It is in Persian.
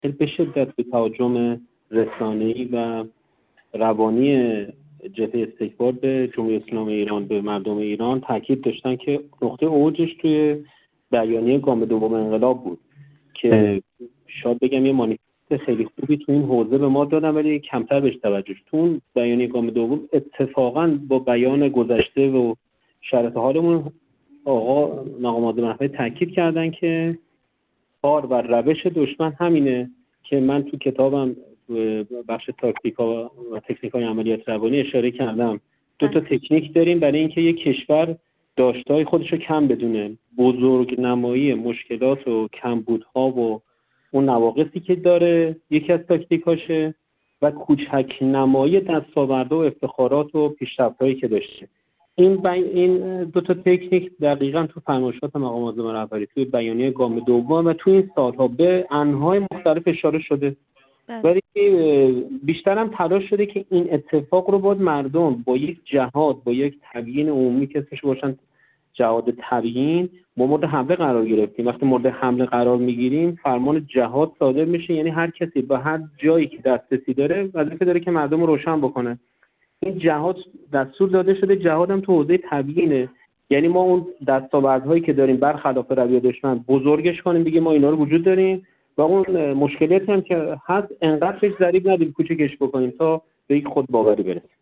به شدت به تهاجم رسانه‌ای و روانی جبهه استکبار به جمهوری اسلامی ایران، به مردم ایران تاکید داشتن که نقطه اوجش توی بیانیه گام دوم انقلاب بود که شاید بگم یه مانیفست خیلی خوبی تو این حوزه به ما دادن ولی کمتر بهش توجه شد. تو اون بیانیه گام دوم اتفاقا با بیان گذشته و شرط حالمون آقا مقام معظم رهبری تاکید کردن که کار و روش دشمن همینه که من تو کتابم بخش تاکتیکا و تکنیک‌های عملیات روانی اشاره کردم. دو تا تکنیک داریم برای اینکه یک کشور داشته‌های خودش رو کم بدونه، بزرگ نمایی مشکلات و کمبودها و اون نواقصی که داره یکی از تاکتیکاشه و کوچک نمایی دستاوردها و افتخارات و پیشرفت‌هایی که داشته. این دو تا تکنیک دقیقاً تو فرمایشات مقام معظم رهبری توی بیانیه گام دوم و تو این سال‌ها به انواع مختلف اشاره شده. ولی بیشتر هم تلاش شده که این اتفاق رو باید مردم با یک جهاد، با یک تبیین عمومی که اسمش باشن جهاد تبیین، ما مورد حمله قرار گرفتیم. وقتی مورد حمله قرار میگیریم فرمان جهاد صادر میشه، یعنی هر کسی با هر جایی که دسترسی داره وظیفه داره که مردم رو روشن بکنه. این جهاد دستور داده شده، جهاد هم تو حوزه تبیینه، یعنی ما اون دستاوردهایی که داریم برخلاف رویه دشمن بزرگش کنیم، دیگه ما اینا رو وجود داریم و اون مشکلاتی هم که هست انقدر فکر ضریب ندیم کوچکش بکنیم تا به یک خود باوری برسیم.